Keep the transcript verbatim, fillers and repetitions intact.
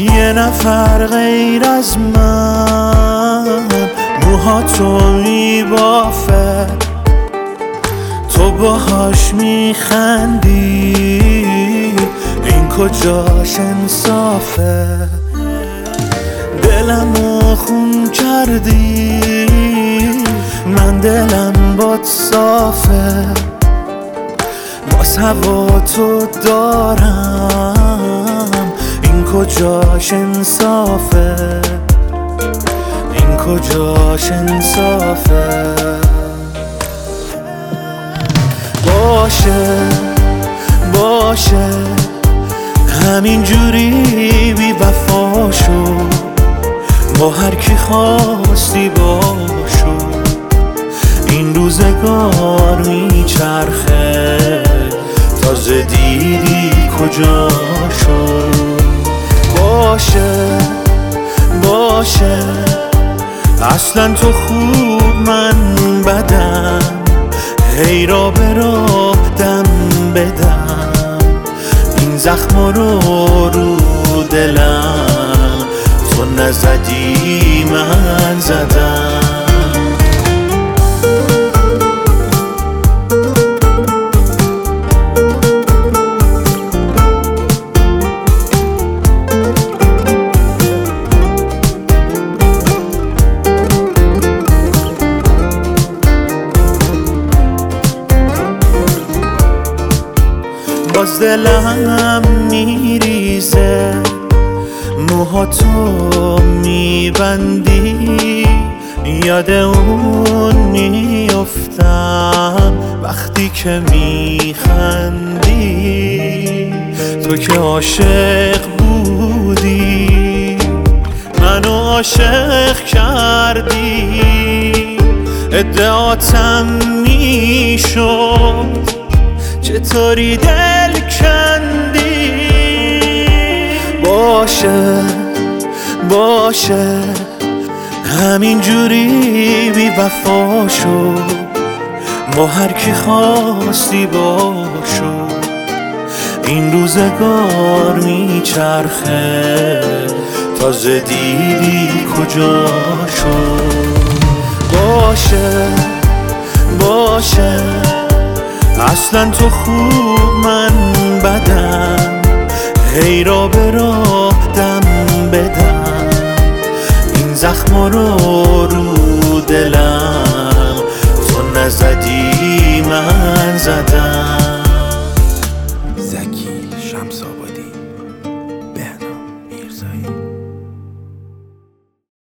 یه نفر غیر از من موهاتو میبافه، تو باهاش میخندی، این کجاش انصافه؟ دلمو خون کردی، من دلم باد صافه، باز هوا تو دارم، این کجاش انصافه؟ این کجاش انصافه؟ باشه باشه همین جوری بی وفا شو، با هر کی خواستی باشو، این روزگار میچرخه، تازه دیدی کجاشو. باشه باشه اصلا تو خوب من بدم، هی را به راه دم بدم، این زخم رو رو دلم تو نزدی من زدم. باز دلم میریزه، موهاتو میبندی، یاد اون میافتم وقتی که میخندی، تو که عاشق بودی منو عاشق کردی، ادعاتم میشد چطوری دل کندی. باشه باشه همین جوری بی وفا شو، با هر کی خواستی باشو، این روزگار میچرخه، تازه دیدی کجاشو. باشه باشه اصلا تو خوب من بدم، هی را به راه دم بدم، این زخم رو رو دلم تو نزدی من زدم. زکی شمس آبادی.